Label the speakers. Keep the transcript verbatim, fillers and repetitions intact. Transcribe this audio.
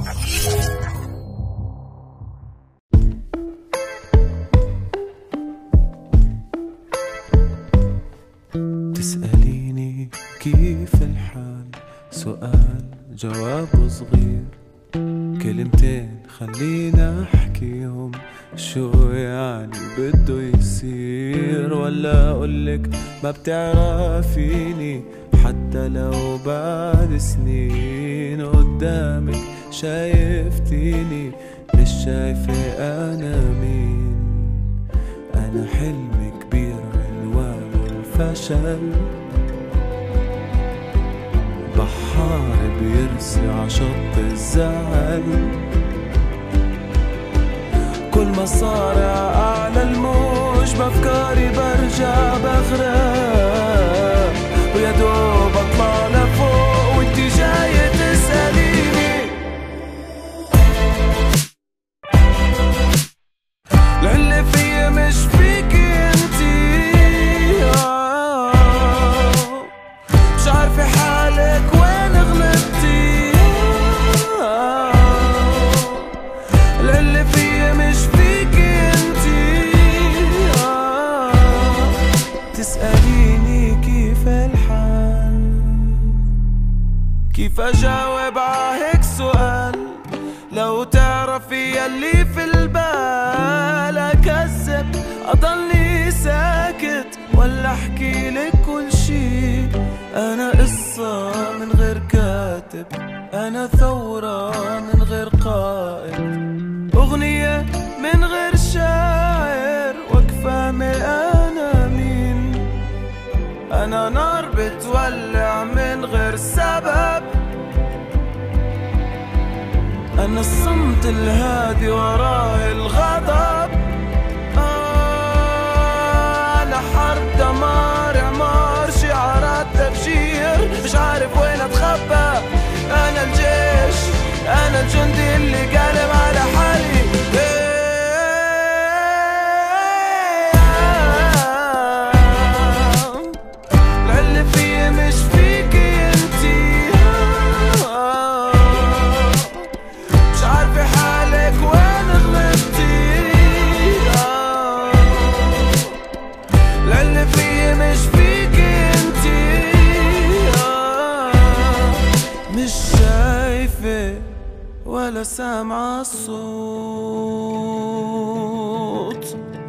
Speaker 1: تسأليني كيف الحال، سؤال جوابه صغير، كلمتين خلينا احكيهم، شو يعني بده يصير؟ ولا اقولك ما بتعرفيني حتى لو بعد سنين قدامك شايفتيني مش شايفة انا مين؟ انا حلم كبير عنوانه الفشل، بحار بيرسي عشط الزعل، كل ما صارع أعلى الموج بأفكاري برجع بغرق، ويا دوب أطلع لفوق وانتي جاية تسأليني العلة فيا مش فيكي انتي، مش عارفة حالك وين غلبتي، العلة فيا مش فيكي انتي، تسأليني كيف الحال، كيف أجاوب عهيك سؤال؟ لو تعرفي يلي في البال، أكذب أضلني ساكت ولا أحكي لك كل شي؟ أنا قصة من غير كاتب، أنا ثورة من غير قائد، أغنية من غير شاعر، وكفاهمة أنا مين؟ أنا نار بتولع من غير سبب، أنا الصمت الهادي وراه الغضب، آه أنا حرب دمار إعمار شعارات تفجير، مش عارف وين أتخبى، أنا الجيش أنا الجندي اللي قالب على حالي، العلة فيا مش فيكي انتي، مش عارفة حالك وين غلبتي، العلة فيا مش فيكي انتي، مش شايفة ولا سامعة الصوت.